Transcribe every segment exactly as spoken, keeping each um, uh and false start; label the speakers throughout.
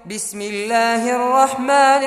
Speaker 1: بسم الله الرحمن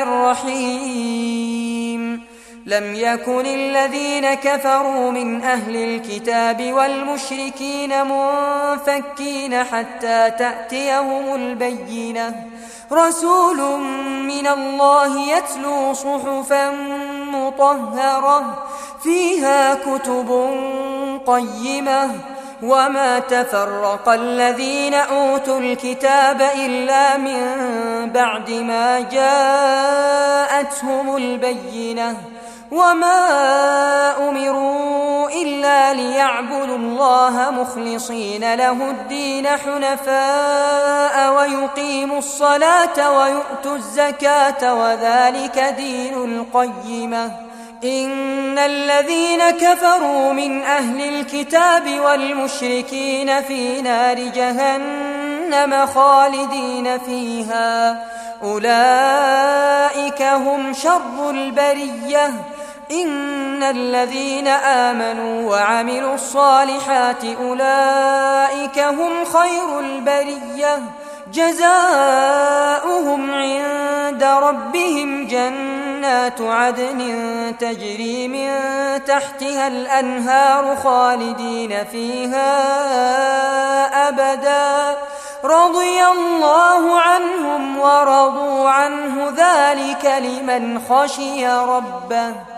Speaker 1: الرحيم لم يكن الذين كفروا من أهل الكتاب والمشركين منفكين حتى تأتيهم البينة رسول من الله يتلو صحفا مطهرة فيها كتب قيمة وما تفرق الذين أوتوا الكتاب إلا من بعد ما جاءتهم البينة وما أمروا إلا ليعبدوا الله مخلصين له الدين حنفاء ويقيموا الصلاة ويؤتوا الزكاة وذلك دين القيمة إن الذين كفروا من أهل الكتاب والمشركين في نار جهنم خالدين فيها أولئك هم شر البرية إن الذين آمنوا وعملوا الصالحات أولئك هم خير البرية جزاؤهم عند ربهم جنات عدن تجري من تحتها الأنهار خالدين فيها أبدا رضي الله عنهم ورضوا عنه ذلك لمن خشي ربه